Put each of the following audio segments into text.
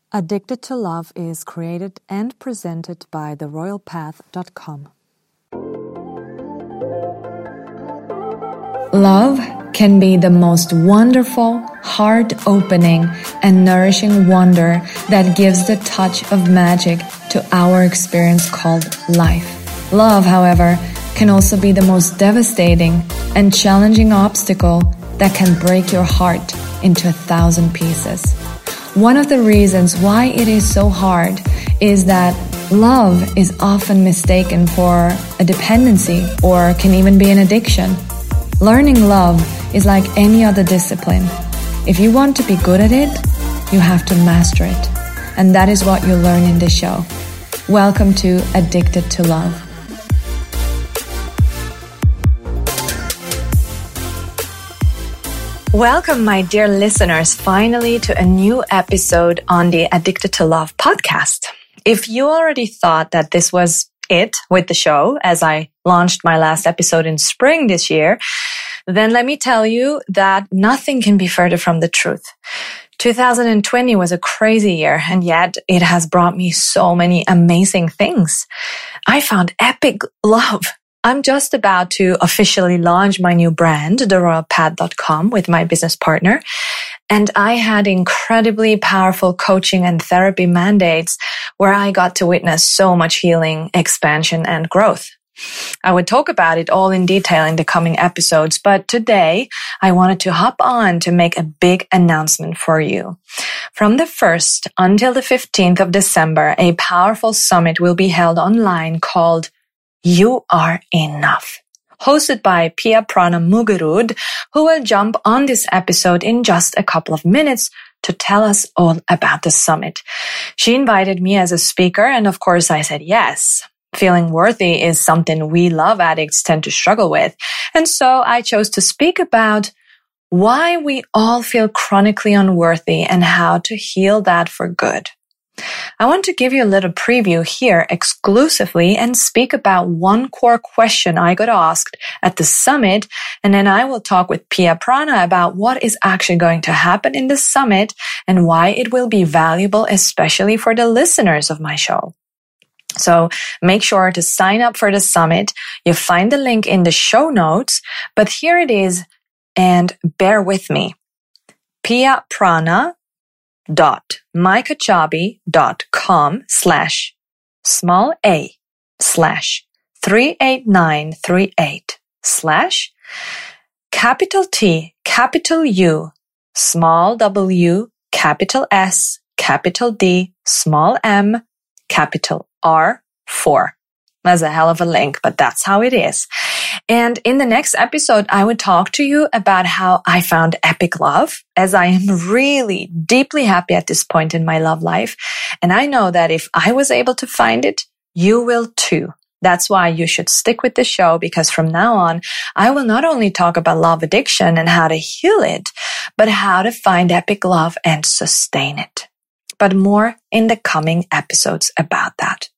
Addicted to Love is created and presented by theroyalpath.com. Love can be the most wonderful, heart-opening, and nourishing wonder that gives the touch of magic to our experience called life. Love, however, can also be the most devastating and challenging obstacle that can break your heart into 1,000 pieces. One of the reasons why it is so hard is that love is often mistaken for a dependency or can even be an addiction. Learning love is like any other discipline. If you want to be good at it, you have to master it. And that is what you'll learn in this show. Welcome to Addicted to Love. Welcome, my dear listeners, finally to a new episode on the Addicted to Love podcast. If you already thought that this was it with the show, as I launched my last episode in spring this year, then let me tell you that nothing can be further from the truth. 2020 was a crazy year, and yet it has brought me so many amazing things. I found epic love. I'm just about to officially launch my new brand, theroyalpath.com, with my business partner. And I had incredibly powerful coaching and therapy mandates where I got to witness so much healing, expansion, and growth. I would talk about it all in detail in the coming episodes, but today I wanted to hop on to make a big announcement for you. From the 1st until the 15th of December, a powerful summit will be held online called You Are Enough, hosted by Pia Prana Mugerud, who will jump on this episode in just a couple of minutes to tell us all about the summit. She invited me as a speaker, and of course I said yes. Feeling worthy is something we love addicts tend to struggle with, and so I chose to speak about why we all feel chronically unworthy and how to heal that for good. I want to give you a little preview here exclusively and speak about one core question I got asked at the summit, and then I will talk with Pia Prana about what is actually going to happen in the summit and why it will be valuable, especially for the listeners of my show. So make sure to sign up for the summit. You'll find the link in the show notes, but here it is, and bear with me. piaprana.mykajabi.com/small/38938/ T, capital U, small w, capital S, capital D, small m, capital R4. That's a hell of a link, but that's how it is. And in the next episode, I would talk to you about how I found epic love, as I am really deeply happy at this point in my love life. And I know that if I was able to find it, you will too. That's why you should stick with the show, because from now on, I will not only talk about love addiction and how to heal it, but how to find epic love and sustain it. But more in the coming episodes about that.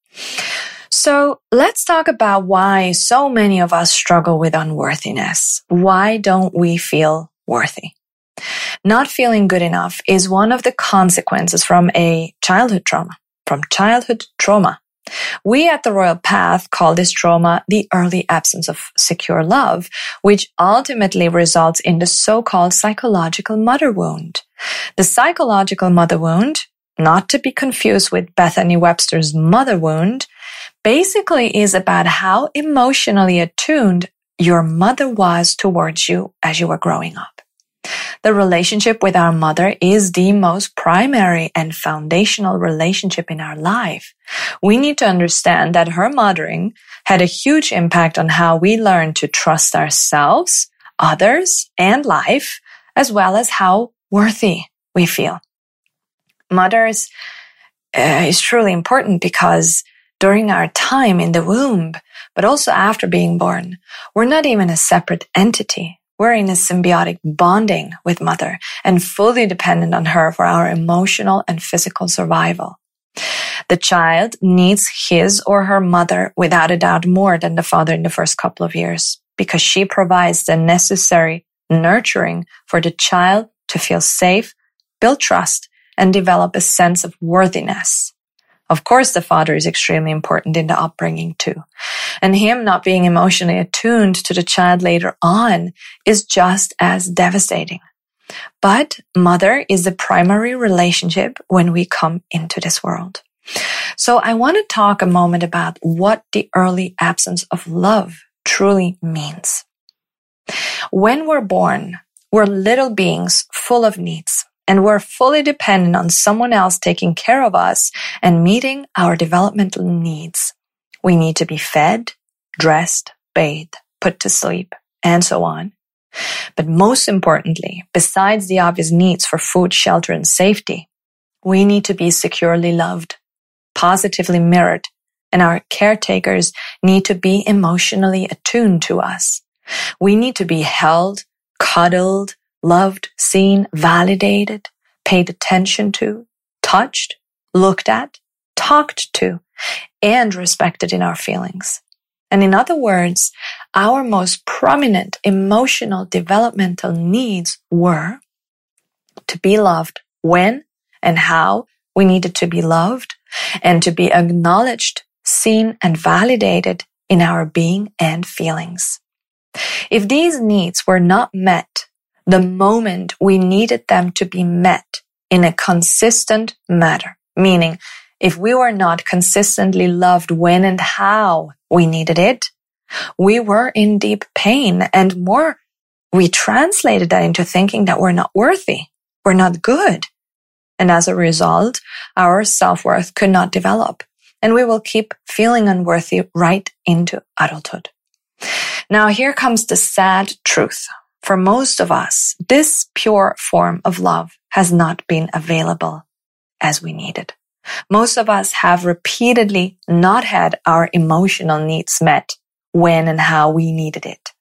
So let's talk about why so many of us struggle with unworthiness. Why don't we feel worthy? Not feeling good enough is one of the consequences from childhood trauma. We at the Royal Path call this trauma the early absence of secure love, which ultimately results in the so-called psychological mother wound. The psychological mother wound, not to be confused with Bethany Webster's mother wound, basically is about how emotionally attuned your mother was towards you as you were growing up. The relationship with our mother is the most primary and foundational relationship in our life. We need to understand that her mothering had a huge impact on how we learn to trust ourselves, others, and life, as well as how worthy we feel. Mothers is truly important because during our time in the womb, but also after being born, we're not even a separate entity. We're in a symbiotic bonding with mother and fully dependent on her for our emotional and physical survival. The child needs his or her mother without a doubt more than the father in the first couple of years, because she provides the necessary nurturing for the child to feel safe, build trust, and develop a sense of worthiness. Of course, the father is extremely important in the upbringing too. And him not being emotionally attuned to the child later on is just as devastating. But mother is the primary relationship when we come into this world. So I want to talk a moment about what the early absence of love truly means. When we're born, we're little beings full of needs, and we're fully dependent on someone else taking care of us and meeting our developmental needs. We need to be fed, dressed, bathed, put to sleep, and so on. But most importantly, besides the obvious needs for food, shelter, and safety, we need to be securely loved, positively mirrored, and our caretakers need to be emotionally attuned to us. We need to be held, cuddled, loved, seen, validated, paid attention to, touched, looked at, talked to, and respected in our feelings. And in other words, our most prominent emotional developmental needs were to be loved when and how we needed to be loved, and to be acknowledged, seen, and validated in our being and feelings. If these needs were not met the moment we needed them to be met in a consistent manner, meaning if we were not consistently loved when and how we needed it, we were in deep pain, and more, we translated that into thinking that we're not worthy, we're not good. And as a result, our self-worth could not develop, and we will keep feeling unworthy right into adulthood. Now, here comes the sad truth. For most of us, this pure form of love has not been available as we needed. Most of us have repeatedly not had our emotional needs met when and how we needed it.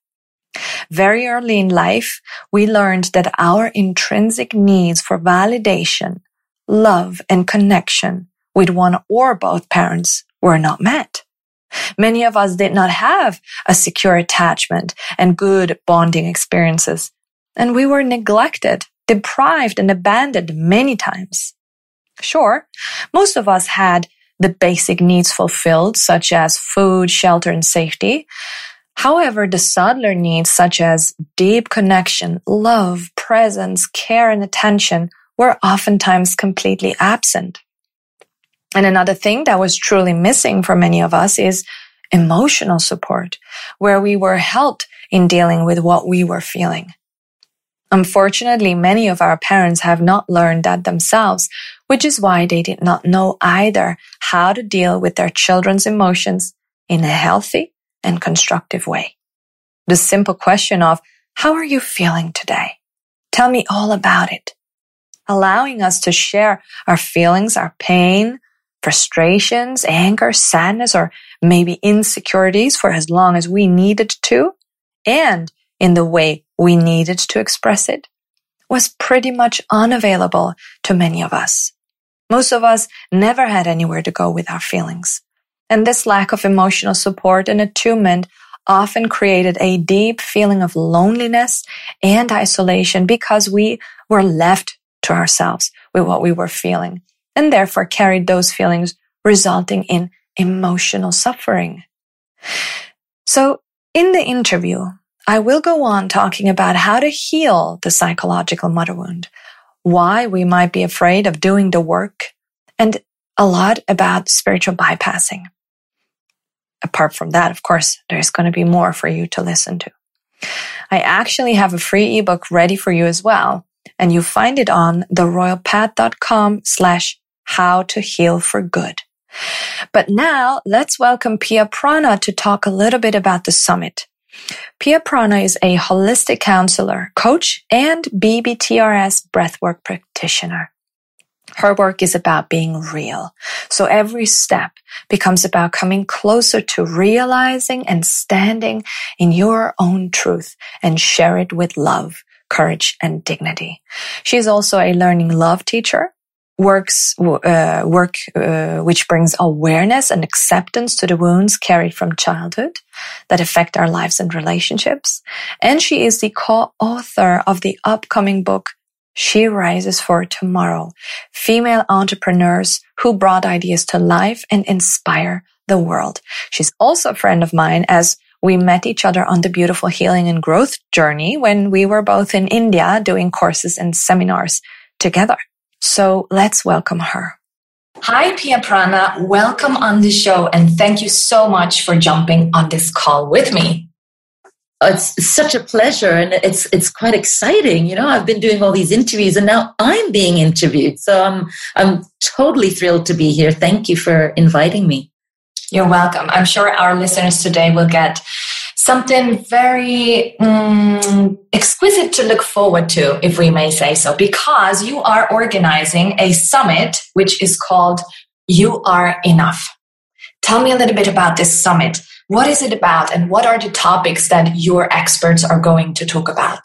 Very early in life, we learned that our intrinsic needs for validation, love, and connection with one or both parents were not met. Many of us did not have a secure attachment and good bonding experiences, and we were neglected, deprived, and abandoned many times. Sure, most of us had the basic needs fulfilled, such as food, shelter, and safety. However, the subtler needs, such as deep connection, love, presence, care, and attention, were oftentimes completely absent. And another thing that was truly missing for many of us is emotional support, where we were helped in dealing with what we were feeling. Unfortunately, many of our parents have not learned that themselves, which is why they did not know either how to deal with their children's emotions in a healthy and constructive way. The simple question of, how are you feeling today? Tell me all about it. Allowing us to share our feelings, our pain, frustrations, anger, sadness, or maybe insecurities for as long as we needed to, and in the way we needed to express it, was pretty much unavailable to many of us. Most of us never had anywhere to go with our feelings. And this lack of emotional support and attunement often created a deep feeling of loneliness and isolation because we were left to ourselves with what we were feeling, and therefore carried those feelings, resulting in emotional suffering. So in the interview, I will go on talking about how to heal the psychological mother wound, why we might be afraid of doing the work, and a lot about spiritual bypassing. Apart from that, of course, there's going to be more for you to listen to. I actually have a free ebook ready for you as well, and you find it on theroyalpath.com/how-to-heal-for-good. But now let's welcome Pia Prana to talk a little bit about the summit. Pia Prana is a holistic counselor, coach, and BBTRS breathwork practitioner. Her work is about being real. So every step becomes about coming closer to realizing and standing in your own truth and share it with love, courage, and dignity. She is also a learning love teacher, work which brings awareness and acceptance to the wounds carried from childhood that affect our lives and relationships. And she is the co-author of the upcoming book, She rises for tomorrow. Female entrepreneurs who brought ideas to life and inspire the world. She's also a friend of mine, as we met each other on the beautiful healing and growth journey when we were both in India doing courses and seminars together. So let's welcome her. Hi, Pia Prana. Welcome on the show, and thank you so much for jumping on this call with me. It's such a pleasure, and it's quite exciting. You know, I've been doing all these interviews, and now I'm being interviewed. So I'm totally thrilled to be here. Thank you for inviting me. You're welcome. I'm sure our listeners today will get something very exquisite to look forward to, if we may say so, because you are organizing a summit which is called You Are Enough. Tell me a little bit about this summit. What is it about, and what are the topics that your experts are going to talk about?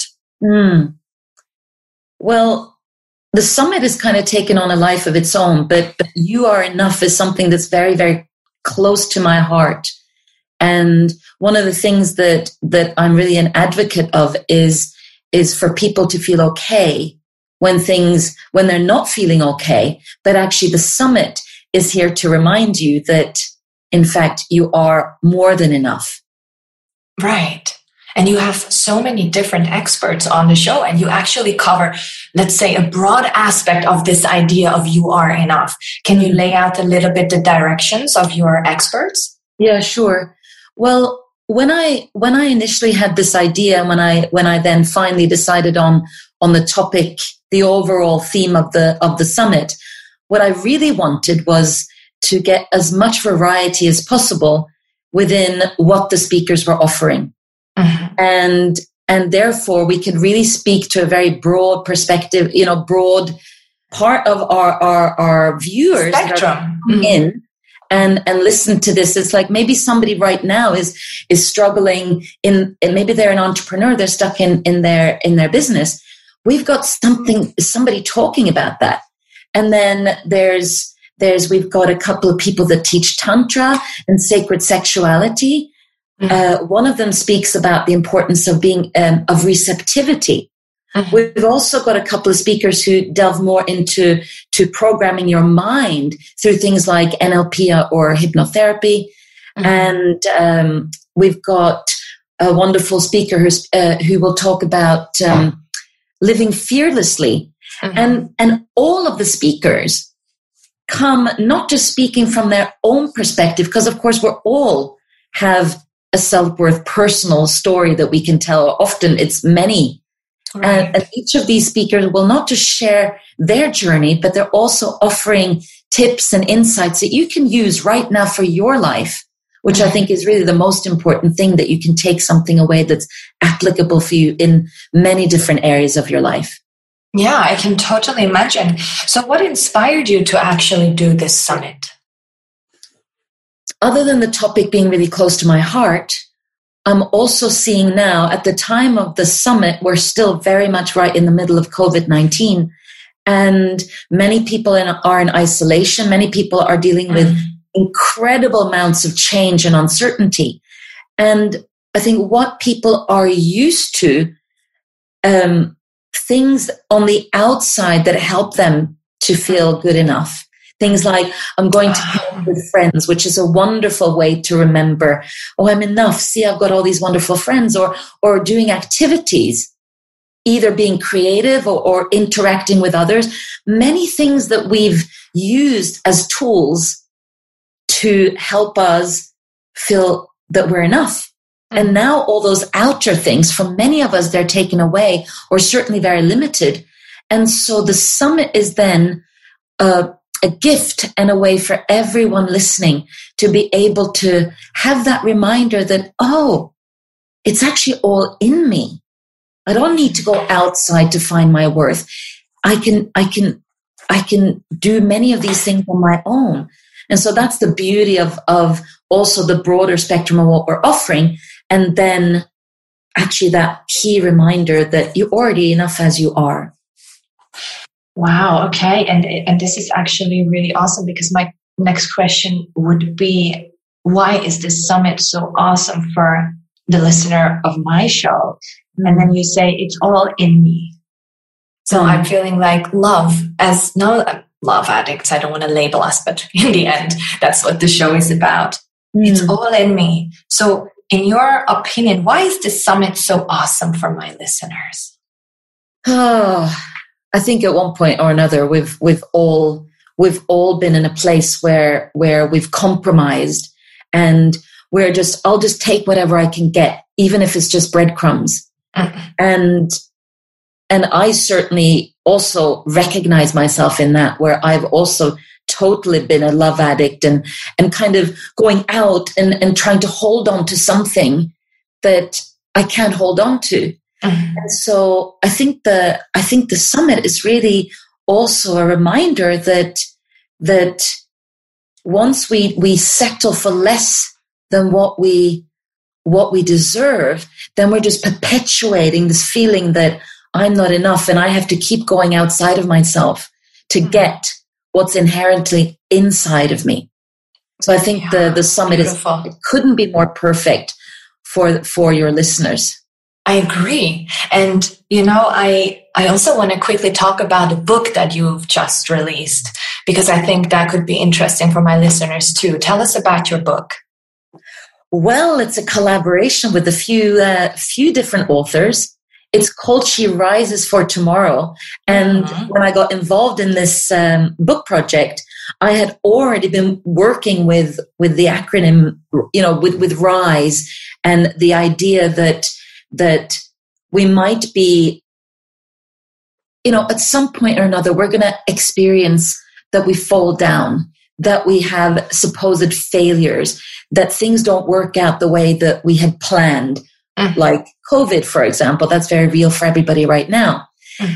Well, the summit has kind of taken on a life of its own, but You Are Enough is something that's very, very close to my heart. And one of the things that I'm really an advocate of is for people to feel okay when they're not feeling okay. But actually the summit is here to remind you that, in fact, you are more than enough. Right. And you have so many different experts on the show, and you actually cover, let's say, a broad aspect of this idea of you are enough. Can you lay out a little bit the directions of your experts? Yeah, sure. Well, when I initially had this idea, when I then finally decided on the topic, the overall theme of the summit, what I really wanted was to get as much variety as possible within what the speakers were offering. Mm-hmm. And therefore we could really speak to a very broad perspective, broad part of our viewers spectrum in and listen to this. It's like maybe somebody right now is struggling and maybe they're an entrepreneur, they're stuck in their business. We've got somebody talking about that. And then we've got a couple of people that teach Tantra and sacred sexuality. Mm-hmm. One of them speaks about the importance of being of receptivity. Mm-hmm. We've also got a couple of speakers who delve more into programming your mind through things like NLP or hypnotherapy. Mm-hmm. And we've got a wonderful speaker who will talk about living fearlessly. Mm-hmm. And all of the speakers come not just speaking from their own perspective, because of course we all have a self-worth personal story that we can tell. Often it's many. Right. And each of these speakers will not just share their journey, but they're also offering tips and insights that you can use right now for your life, which I think is really the most important thing, that you can take something away that's applicable for you in many different areas of your life. Yeah, I can totally imagine. So what inspired you to actually do this summit? Other than the topic being really close to my heart, I'm also seeing now, at the time of the summit, we're still very much right in the middle of COVID-19. And many people are in isolation. Many people are dealing with incredible amounts of change and uncertainty. And I think what people are used to, things on the outside that help them to feel good enough. Things like, I'm going to play with friends, which is a wonderful way to remember, oh, I'm enough. See, I've got all these wonderful friends, or doing activities, either being creative or interacting with others. Many things that we've used as tools to help us feel that we're enough. And now all those outer things, for many of us, they're taken away, or certainly very limited. And so the summit is then a gift and a way for everyone listening to be able to have that reminder that, oh, it's actually all in me. I don't need to go outside to find my worth. I can do many of these things on my own. And so that's the beauty of also the broader spectrum of what we're offering. And then actually that key reminder that you're already enough as you are. Wow. Okay. And this is actually really awesome, because my next question would be, why is this summit so awesome for the listener of my show? And then you say, it's all in me. So I'm feeling like love, as no love addicts, I don't want to label us, but in the end, that's what the show is about. It's all in me. So in your opinion, why is this summit so awesome for my listeners? Oh, I think at one point or another, we've all been in a place where we've compromised, and I'll just take whatever I can get, even if it's just breadcrumbs. And I certainly also recognize myself in that, where I've also totally been a love addict and kind of going out and trying to hold on to something that I can't hold on to. And so I think the summit is really also a reminder that once we settle for less than what we deserve, then we're just perpetuating this feeling that I'm not enough and I have to keep going outside of myself to get what's inherently inside of me. So I think the summit it couldn't be more perfect for your listeners. I agree. And, I also want to quickly talk about a book that you've just released, because I think that could be interesting for my listeners too. Tell us about your book. Well, it's a collaboration with a few different authors. It's called She Rises for Tomorrow. And when I got involved in this book project, I had already been working with the acronym, with RISE, and the idea that we might be, at some point or another, we're going to experience that we fall down, that we have supposed failures, that things don't work out the way that we had planned. Like COVID, for example, that's very real for everybody right now.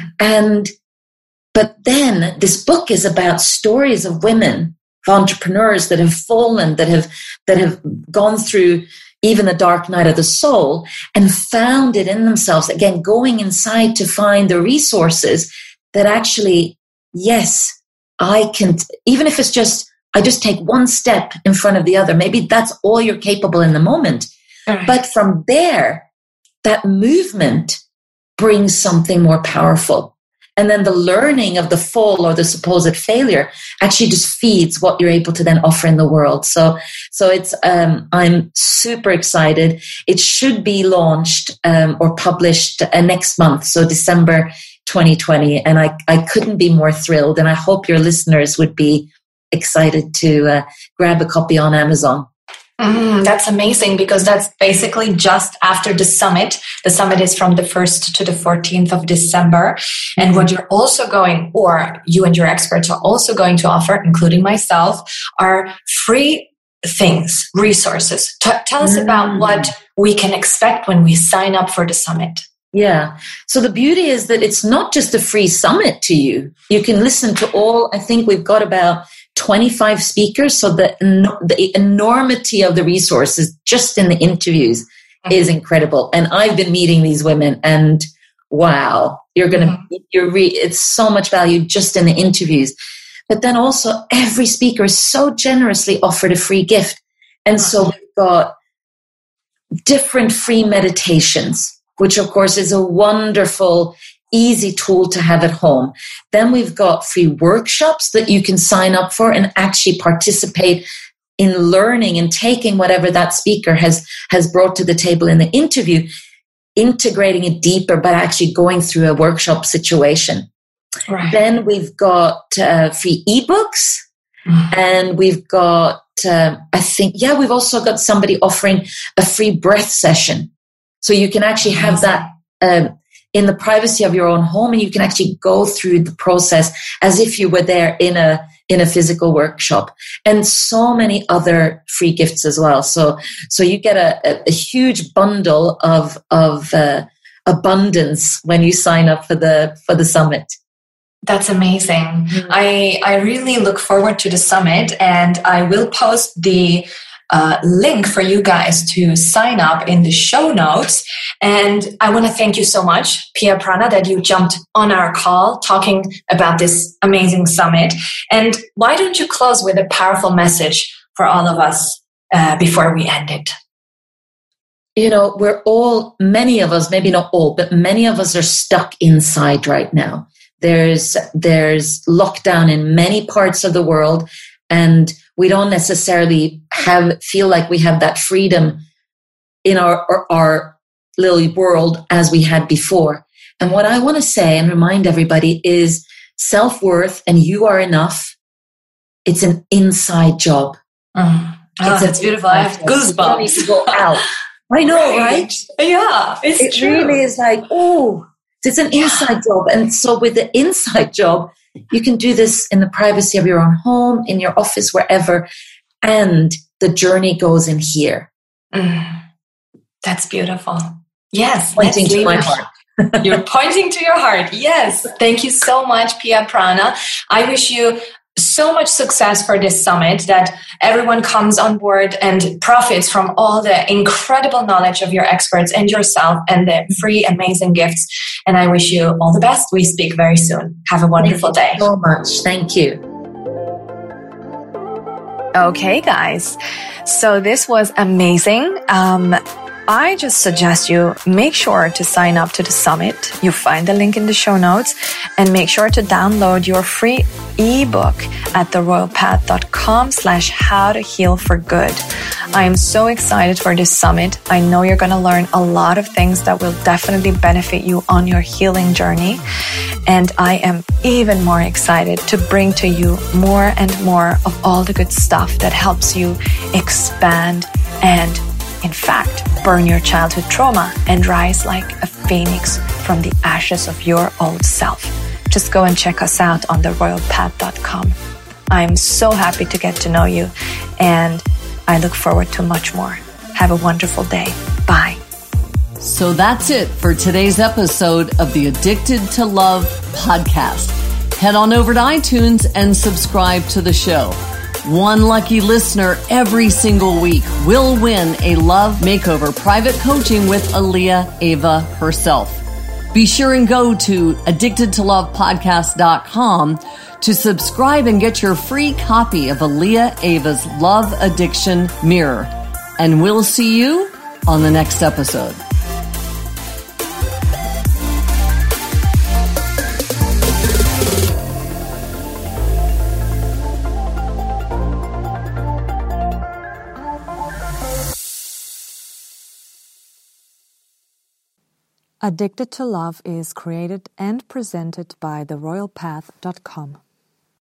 But then this book is about stories of women, of entrepreneurs that have fallen, that have gone through even the dark night of the soul and found it in themselves. Again, going inside to find the resources that actually, yes, I can, even if it's just, I just take one step in front of the other. Maybe that's all you're capable in the moment. Right. But from there, that movement brings something more powerful. And then the learning of the fall or the supposed failure actually just feeds what you're able to then offer in the world. So it's, I'm super excited. It should be launched, or published next month. So December 2020. And I couldn't be more thrilled. And I hope your listeners would be excited to grab a copy on Amazon. That's amazing, because that's basically just after the summit. The summit is from the 1st to the 14th of December. And what you're also or you and your experts are also going to offer, including myself, are free things, resources. Tell us about what we can expect when we sign up for the summit. Yeah. So the beauty is that it's not just a free summit to you. You can listen to I think we've got about 25 speakers. So the enormity of the resources just in the interviews is incredible. And I've been meeting these women, and wow, it's so much value just in the interviews. But then also every speaker is so generously offered a free gift. And so we've got different free meditations, which of course is a wonderful, easy tool to have at home. Then we've got free workshops that you can sign up for and actually participate in learning and taking whatever that speaker has brought to the table in the interview, integrating it deeper, but actually going through a workshop situation. Right. Then we've got free ebooks, and we've got, we've also got somebody offering a free breath session. So you can actually have that in the privacy of your own home, and you can actually go through the process as if you were there in a physical workshop, and so many other free gifts as well. So you get a huge bundle of abundance when you sign up for the summit. That's amazing. I really look forward to the summit, and I will post the link for you guys to sign up in the show notes. And I want to thank you so much, Pia Prana, that you jumped on our call talking about this amazing summit. And why don't you close with a powerful message for all of us before we end it? Many of us, maybe not all, but many of us are stuck inside right now. There's lockdown in many parts of the world, and we don't necessarily feel like we have that freedom in our little world as we had before. And what I want to say and remind everybody is self-worth and you are enough. It's an inside job. It's beautiful. I have goosebumps. You need to go out. I know, right? Yeah, it's true. It really is like, it's an inside job. And so with the inside job, you can do this in the privacy of your own home, in your office, wherever. And the journey goes in here. That's beautiful. Yes. Pointing to my heart. You're pointing to your heart. Yes. Thank you so much, Pia Prana. I wish you so much success for this summit, that everyone comes on board and profits from all the incredible knowledge of your experts and yourself and the free, amazing gifts. And I wish you all the best. We speak very soon. Have a wonderful day. Thank you so much. Thank you. Okay, guys. So this was amazing. I just suggest you make sure to sign up to the summit. You find the link in the show notes, and make sure to download your free ebook at theroyalpath.com/how-to-heal-for-good. I am so excited for this summit. I know you're going to learn a lot of things that will definitely benefit you on your healing journey. And I am even more excited to bring to you more and more of all the good stuff that helps you expand and, in fact, burn your childhood trauma and rise like a phoenix from the ashes of your old self. Just go and check us out on theroyalpath.com. I'm so happy to get to know you, and I look forward to much more. Have a wonderful day. Bye. So that's it for today's episode of the Addicted to Love podcast. Head on over to iTunes and subscribe to the show. One lucky listener every single week will win a Love Makeover private coaching with Aaliyah Ava herself. Be sure and go to addictedtolovepodcast.com to subscribe and get your free copy of Aaliyah Ava's Love Addiction Mirror. And we'll see you on the next episode. Addicted to Love is created and presented by theroyalpath.com.